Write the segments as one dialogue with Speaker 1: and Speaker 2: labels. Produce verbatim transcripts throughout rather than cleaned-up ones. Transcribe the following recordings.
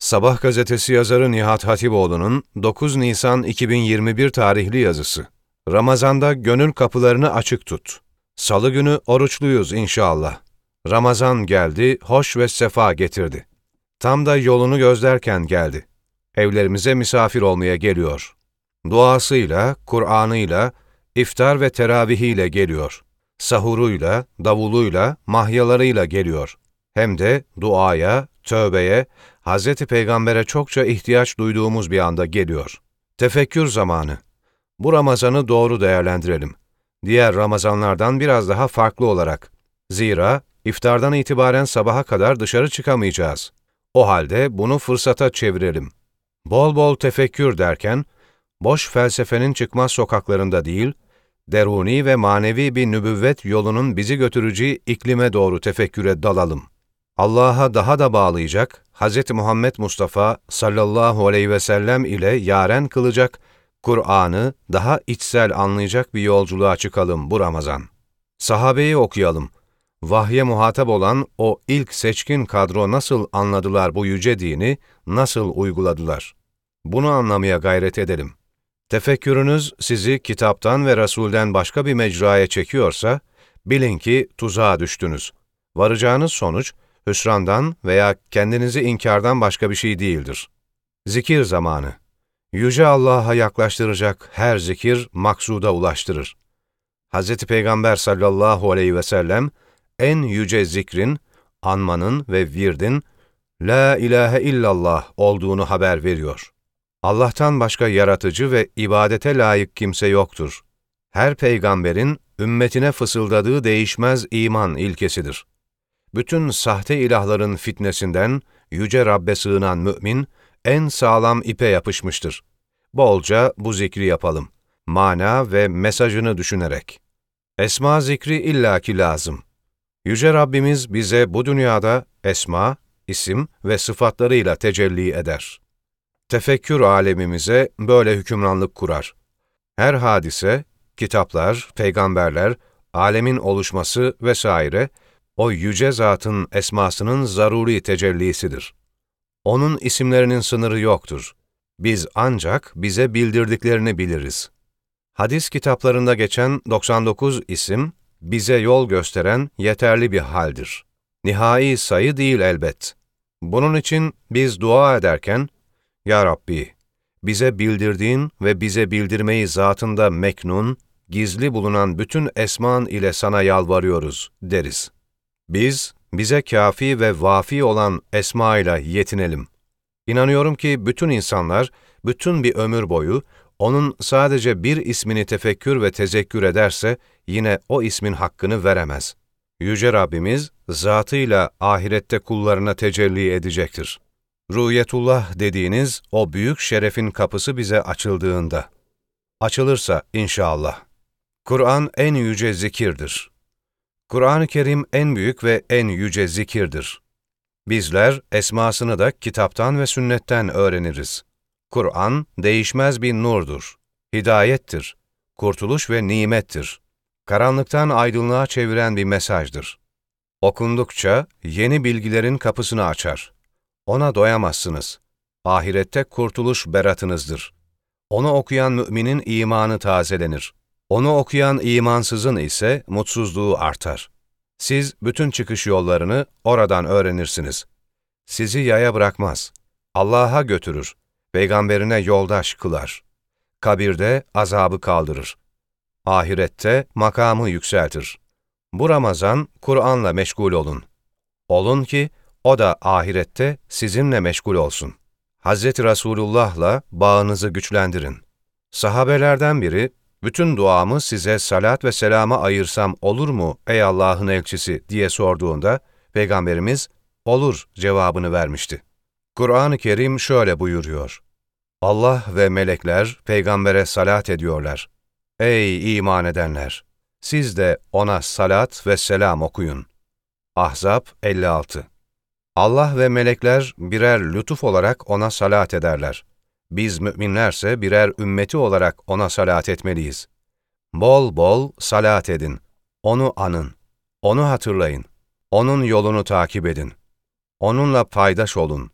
Speaker 1: Sabah gazetesi yazarı Nihat Hatipoğlu'nun dokuz Nisan iki bin yirmi bir tarihli yazısı. Ramazanda gönül kapılarını açık tut. Salı günü oruçluyuz inşallah. Ramazan geldi, hoş ve sefa getirdi. Tam da yolunu gözlerken geldi. Evlerimize misafir olmaya geliyor. Duasıyla, Kur'an'ıyla, iftar ve teravihiyle geliyor. Sahuruyla, davuluyla, mahyalarıyla geliyor. Hem de duaya, tövbeye, Hazreti Peygamber'e çokça ihtiyaç duyduğumuz bir anda geliyor. Tefekkür zamanı. Bu Ramazan'ı doğru değerlendirelim. Diğer Ramazanlardan biraz daha farklı olarak. Zira iftardan itibaren sabaha kadar dışarı çıkamayacağız. O halde bunu fırsata çevirelim. Bol bol tefekkür derken, boş felsefenin çıkmaz sokaklarında değil, deruni ve manevi bir nübüvvet yolunun bizi götüreceği iklime doğru tefekküre dalalım. Allah'a daha da bağlayacak, Hz. Muhammed Mustafa sallallahu aleyhi ve sellem ile yaren kılacak, Kur'an'ı daha içsel anlayacak bir yolculuğa çıkalım bu Ramazan. Sahabeyi okuyalım. Vahye muhatap olan o ilk seçkin kadro nasıl anladılar bu yüce dini, nasıl uyguladılar? Bunu anlamaya gayret edelim. Tefekkürünüz sizi kitaptan ve Resul'den başka bir mecraya çekiyorsa, bilin ki tuzağa düştünüz. Varacağınız sonuç, hüsrandan veya kendinizi inkardan başka bir şey değildir. Zikir zamanı. Yüce Allah'a yaklaştıracak her zikir maksuda ulaştırır. Hz. Peygamber sallallahu aleyhi ve sellem, en yüce zikrin, anmanın ve virdin, La ilahe illallah olduğunu haber veriyor. Allah'tan başka yaratıcı ve ibadete layık kimse yoktur. Her peygamberin ümmetine fısıldadığı değişmez iman ilkesidir. Bütün sahte ilahların fitnesinden yüce Rabbe sığınan mümin, en sağlam ipe yapışmıştır. Bolca bu zikri yapalım. Mana ve mesajını düşünerek. Esma zikri illaki lazım. Yüce Rabbimiz bize bu dünyada esma, isim ve sıfatlarıyla tecelli eder. Tefekkür alemimize böyle hükümranlık kurar. Her hadise, kitaplar, peygamberler, alemin oluşması vesaire, o yüce zatın esmasının zaruri tecellisidir. Onun isimlerinin sınırı yoktur. Biz ancak bize bildirdiklerini biliriz. Hadis kitaplarında geçen doksan dokuz isim, bize yol gösteren yeterli bir haldir. Nihai sayı değil elbet. Bunun için biz dua ederken, Ya Rabbi, bize bildirdiğin ve bize bildirmeyi zatında meknun, gizli bulunan bütün esman ile sana yalvarıyoruz deriz. Biz, bize kâfi ve vâfi olan esma ile yetinelim. İnanıyorum ki bütün insanlar, bütün bir ömür boyu, onun sadece bir ismini tefekkür ve tezekkür ederse, yine o ismin hakkını veremez. Yüce Rabbimiz, zatıyla ahirette kullarına tecelli edecektir. Rü'yetullah dediğiniz o büyük şerefin kapısı bize açıldığında. Açılırsa inşallah. Kur'an en yüce zikirdir. Kur'an-ı Kerim en büyük ve en yüce zikirdir. Bizler esmasını da kitaptan ve sünnetten öğreniriz. Kur'an değişmez bir nurdur, hidayettir, kurtuluş ve nimettir. Karanlıktan aydınlığa çeviren bir mesajdır. Okundukça yeni bilgilerin kapısını açar. Ona doyamazsınız. Ahirette kurtuluş beratınızdır. Onu okuyan müminin imanı tazelenir. Onu okuyan imansızın ise mutsuzluğu artar. Siz bütün çıkış yollarını oradan öğrenirsiniz. Sizi yaya bırakmaz. Allah'a götürür. Peygamberine yoldaş kılar. Kabirde azabı kaldırır. Ahirette makamı yükseltir. Bu Ramazan Kur'an'la meşgul olun. Olun ki o da ahirette sizinle meşgul olsun. Hazreti Resulullah'la bağınızı güçlendirin. Sahabelerden biri, bütün duamı size salat ve selama ayırsam olur mu ey Allah'ın elçisi diye sorduğunda, Peygamberimiz, olur cevabını vermişti. Kur'an-ı Kerim şöyle buyuruyor. Allah ve melekler peygambere salat ediyorlar. Ey iman edenler! Siz de ona salat ve selam okuyun. Ahzab elli altı. Allah ve melekler birer lütuf olarak ona salat ederler. Biz müminlerse birer ümmeti olarak ona salat etmeliyiz. Bol bol salat edin. Onu anın. Onu hatırlayın. Onun yolunu takip edin. Onunla paydaş olun.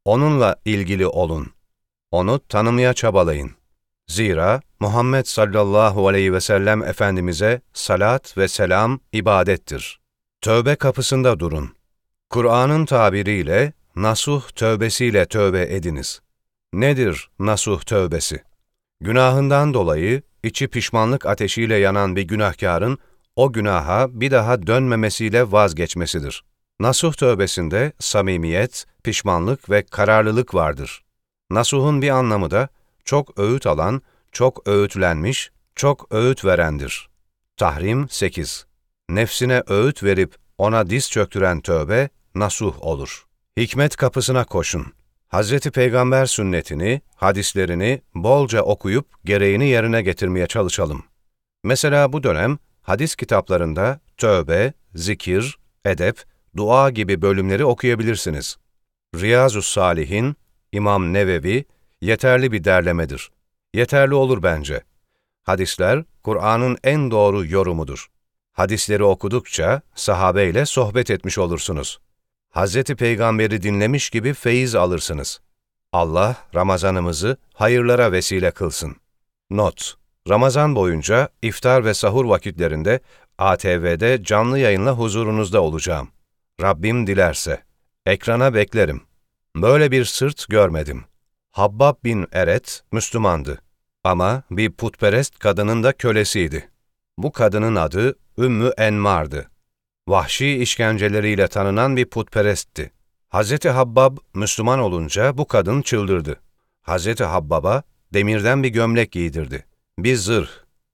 Speaker 1: Onunla ilgili olun. Onu tanımaya çabalayın. Zira Muhammed sallallahu aleyhi ve sellem Efendimiz'e salat ve selam ibadettir. Tövbe kapısında durun. Kur'an'ın tabiriyle nasuh tövbesiyle tövbe ediniz. Nedir nasuh tövbesi? Günahından dolayı içi pişmanlık ateşiyle yanan bir günahkarın o günaha bir daha dönmemesiyle vazgeçmesidir. Nasuh tövbesinde samimiyet, pişmanlık ve kararlılık vardır. Nasuhun bir anlamı da çok öğüt alan, çok öğütlenmiş, çok öğüt verendir. Tahrim sekiz. Nefsine öğüt verip ona diz çöktüren tövbe nasuh olur. Hikmet kapısına koşun. Hazreti Peygamber sünnetini, hadislerini bolca okuyup gereğini yerine getirmeye çalışalım. Mesela bu dönem hadis kitaplarında tövbe, zikir, edep, dua gibi bölümleri okuyabilirsiniz. Riyazu's-Salihin, İmam Nevevi yeterli bir derlemedir. Yeterli olur bence. Hadisler, Kur'an'ın en doğru yorumudur. Hadisleri okudukça sahabeyle sohbet etmiş olursunuz. Hazreti Peygamber'i dinlemiş gibi feyiz alırsınız. Allah Ramazanımızı hayırlara vesile kılsın. Not: Ramazan boyunca iftar ve sahur vakitlerinde A T V'de canlı yayınla huzurunuzda olacağım. Rabbim dilerse. Ekrana beklerim. Böyle bir sırt görmedim. Habbab bin Eret Müslümandı. Ama bir putperest kadının da kölesiydi. Bu kadının adı Ümmü Enmar'dı. Vahşi işkenceleriyle tanınan bir putperestti. Hazreti Habbab Müslüman olunca bu kadın çıldırdı. Hazreti Habbab'a demirden bir gömlek giydirdi. Bir zırh.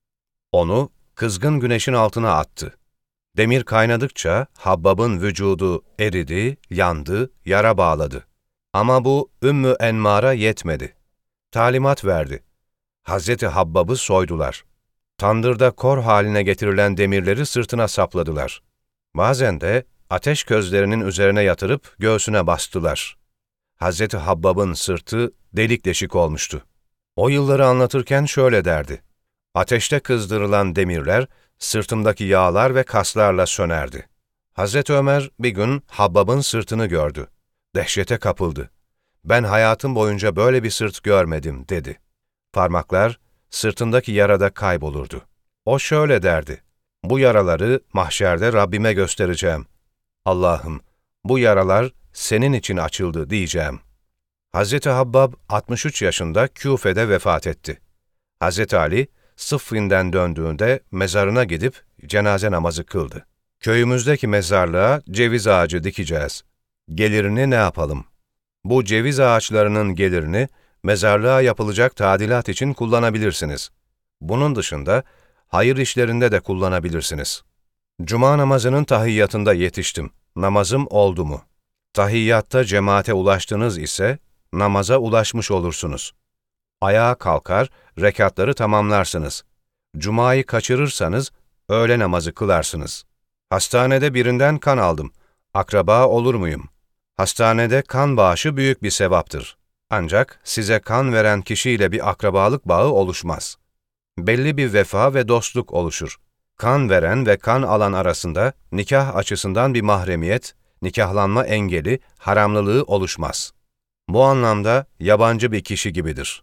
Speaker 1: Onu kızgın güneşin altına attı. Demir kaynadıkça Habbab'ın vücudu eridi, yandı, yara bağladı. Ama bu Ümmü Enmar'a yetmedi. Talimat verdi. Hazreti Habbab'ı soydular. Tandırda kor haline getirilen demirleri sırtına sapladılar. Bazen de ateş közlerinin üzerine yatırıp göğsüne bastılar. Hazreti Habbab'ın sırtı delik deşik olmuştu. O yılları anlatırken şöyle derdi: Ateşte kızdırılan demirler, sırtımdaki yağlar ve kaslarla sönerdi. Hazreti Ömer bir gün Habbab'ın sırtını gördü. Dehşete kapıldı. Ben hayatım boyunca böyle bir sırt görmedim, dedi. Parmaklar sırtındaki yarada kaybolurdu. O şöyle derdi: Bu yaraları mahşerde Rabbime göstereceğim. Allah'ım, bu yaralar senin için açıldı diyeceğim. Hazreti Habbab altmış üç yaşında Küfe'de vefat etti. Hazreti Ali, Sıffin'den döndüğünde mezarına gidip cenaze namazı kıldı. Köyümüzdeki mezarlığa ceviz ağacı dikeceğiz. Gelirini ne yapalım? Bu ceviz ağaçlarının gelirini mezarlığa yapılacak tadilat için kullanabilirsiniz. Bunun dışında hayır işlerinde de kullanabilirsiniz. Cuma namazının tahiyyatında yetiştim. Namazım oldu mu? Tahiyyatta cemaate ulaştınız ise namaza ulaşmış olursunuz. Ayağa kalkar, rekatları tamamlarsınız. Cuma'yı kaçırırsanız öğle namazı kılarsınız. Hastanede birinden kan aldım. Akraba olur muyum? Hastanede kan bağışı büyük bir sevaptır. Ancak size kan veren kişiyle bir akrabalık bağı oluşmaz. Belli bir vefa ve dostluk oluşur. Kan veren ve kan alan arasında nikah açısından bir mahremiyet, nikahlanma engeli, haramlılığı oluşmaz. Bu anlamda yabancı bir kişi gibidir.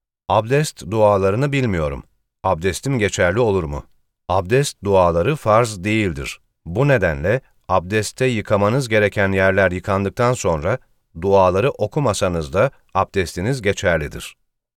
Speaker 1: Abdest dualarını bilmiyorum. Abdestim geçerli olur mu? Abdest duaları farz değildir. Bu nedenle abdestte yıkamanız gereken yerler yıkandıktan sonra duaları okumasanız da abdestiniz geçerlidir.